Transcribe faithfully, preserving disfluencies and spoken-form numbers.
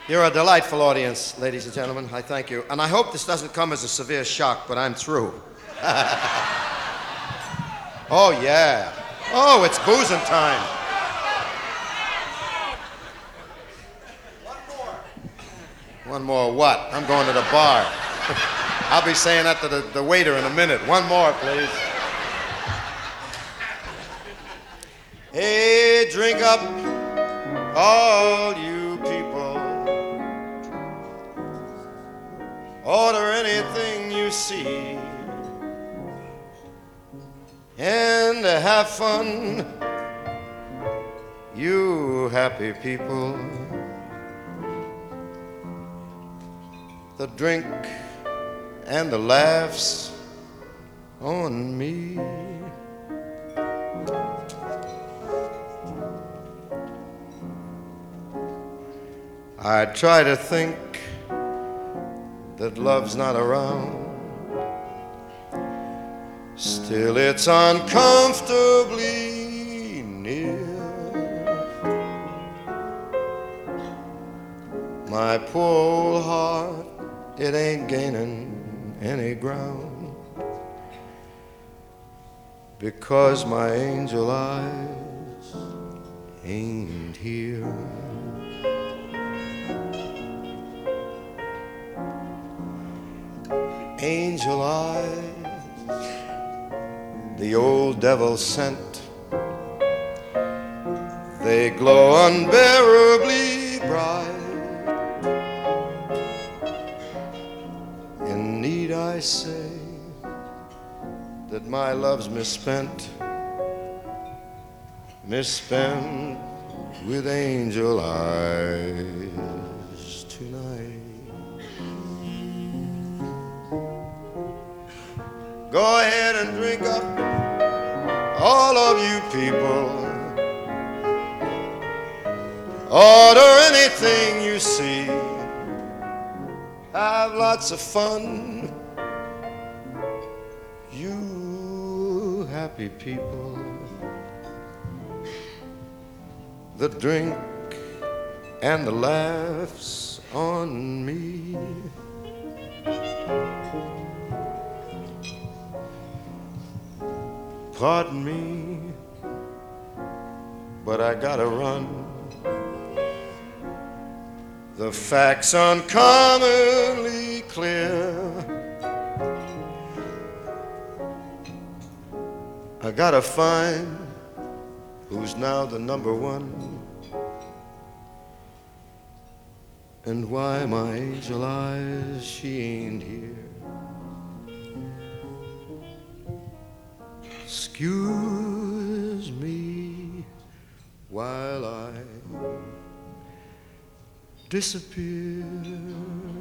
You're a delightful audience, ladies and gentlemen. I thank you. And I hope this doesn't come as a severe shock, but I'm through. Oh, yeah. Oh, it's boozing time. One more. One more what? I'm going to the bar. I'll be saying that to the, the waiter in a minute. One more, please. Hey, drink up, all you people. Order anything you see. And have fun, you happy people. The drink and the laughs on me. I try to think that love's not around. Still it's uncomfortably near. My poor old heart, it ain't gaining any ground, because my angel eyes ain't here. Angel eyes, the old devil sent, they glow unbearably bright. And need I say that my love's misspent, misspent with angel eyes tonight. Go ahead and drink up, all of you people. Order anything you see. Have lots of fun, you happy people. The drink and the laughs on me. Pardon me, but I gotta run. The facts uncommonly clear. I gotta find who's now the number one, and why my angel eyes, she ain't here. Excuse me while I disappear.